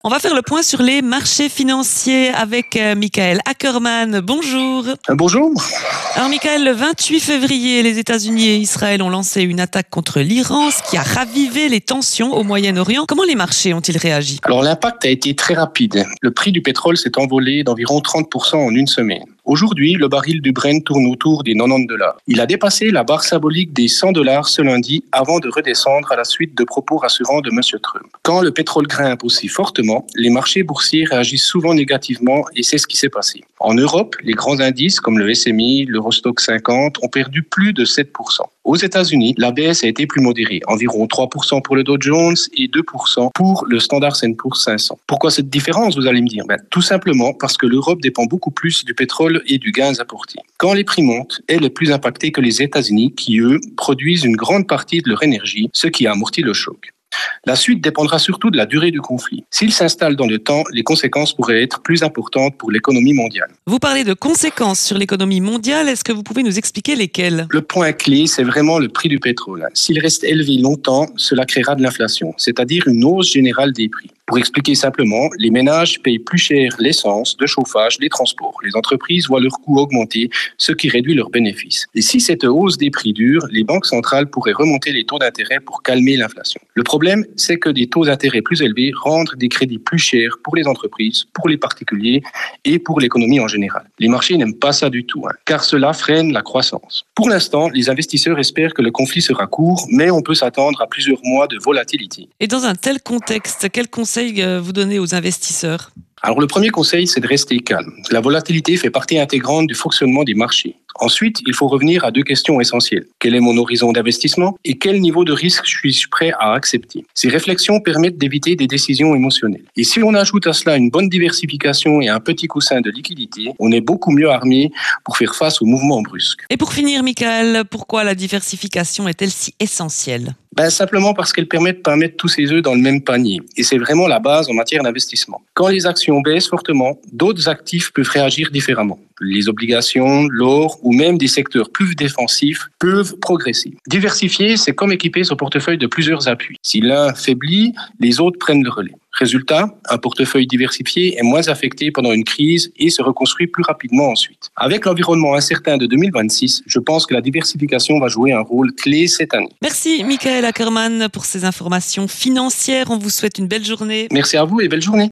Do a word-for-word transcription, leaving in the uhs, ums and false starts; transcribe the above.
On va faire le point sur les marchés financiers avec euh, Michael Ackerman. Bonjour. Euh, Bonjour. Alors Michael, le vingt-huit février, les États-Unis et Israël ont lancé une attaque contre l'Iran, ce qui a ravivé les tensions au Moyen-Orient. Comment les marchés ont-ils réagi? Alors l'impact a été très rapide. Le prix du pétrole s'est envolé d'environ trente pour cent en une semaine. Aujourd'hui, le baril du Brent tourne autour des quatre-vingt-dix dollars. Il a dépassé la barre symbolique des cent dollars ce lundi avant de redescendre à la suite de propos rassurants de M. Trump. Quand le pétrole grimpe aussi fortement, les marchés boursiers réagissent souvent négativement et c'est ce qui s'est passé. En Europe, les grands indices comme le S M I, l'Eurostoxx cinquante ont perdu plus de sept pour cent. Aux États-Unis, la baisse a été plus modérée, environ trois pour cent pour le Dow Jones et deux pour cent pour le Standard and Poor's cinq cents. Pourquoi cette différence, vous allez me dire? Ben, tout simplement parce que l'Europe dépend beaucoup plus du pétrole et du gaz importé. Quand les prix montent, elle est plus impactée que les États-Unis qui, eux, produisent une grande partie de leur énergie, ce qui a amorti le choc. La suite dépendra surtout de la durée du conflit. S'il s'installe dans le temps, les conséquences pourraient être plus importantes pour l'économie mondiale. Vous parlez de conséquences sur l'économie mondiale. Est-ce que vous pouvez nous expliquer lesquelles? Le point clé, c'est vraiment le prix du pétrole. S'il reste élevé longtemps, cela créera de l'inflation, c'est-à-dire une hausse générale des prix. Pour expliquer simplement, les ménages payent plus cher l'essence, le chauffage, les transports. Les entreprises voient leurs coûts augmenter, ce qui réduit leurs bénéfices. Et si cette hausse des prix dure, les banques centrales pourraient remonter les taux d'intérêt pour calmer l'inflation. Le problème, c'est que des taux d'intérêt plus élevés rendent des crédits plus chers pour les entreprises, pour les particuliers et pour l'économie en général. Les marchés n'aiment pas ça du tout, hein, car cela freine la croissance. Pour l'instant, les investisseurs espèrent que le conflit sera court, mais on peut s'attendre à plusieurs mois de volatilité. Et dans un tel contexte, quels conseils vous donnez aux investisseurs? Alors le premier conseil, c'est de rester calme. La volatilité fait partie intégrante du fonctionnement des marchés. Ensuite, il faut revenir à deux questions essentielles. Quel est mon horizon d'investissement et quel niveau de risque suis-je prêt à accepter? Ces réflexions permettent d'éviter des décisions émotionnelles. Et si on ajoute à cela une bonne diversification et un petit coussin de liquidité, on est beaucoup mieux armé pour faire face aux mouvements brusques. Et pour finir, Michael, pourquoi la diversification est-elle si essentielle? Ben, simplement parce qu'elle permet de ne pas mettre tous ses œufs dans le même panier. Et c'est vraiment la base en matière d'investissement. Quand les actions baissent fortement, d'autres actifs peuvent réagir différemment. Les obligations, l'or ou même des secteurs plus défensifs peuvent progresser. Diversifier, c'est comme équiper son portefeuille de plusieurs appuis. Si l'un faiblit, les autres prennent le relais. Résultat, un portefeuille diversifié est moins affecté pendant une crise et se reconstruit plus rapidement ensuite. Avec l'environnement incertain de deux mille vingt-six, je pense que la diversification va jouer un rôle clé cette année. Merci Michael Ackerman pour ces informations financières. On vous souhaite une belle journée. Merci à vous et belle journée.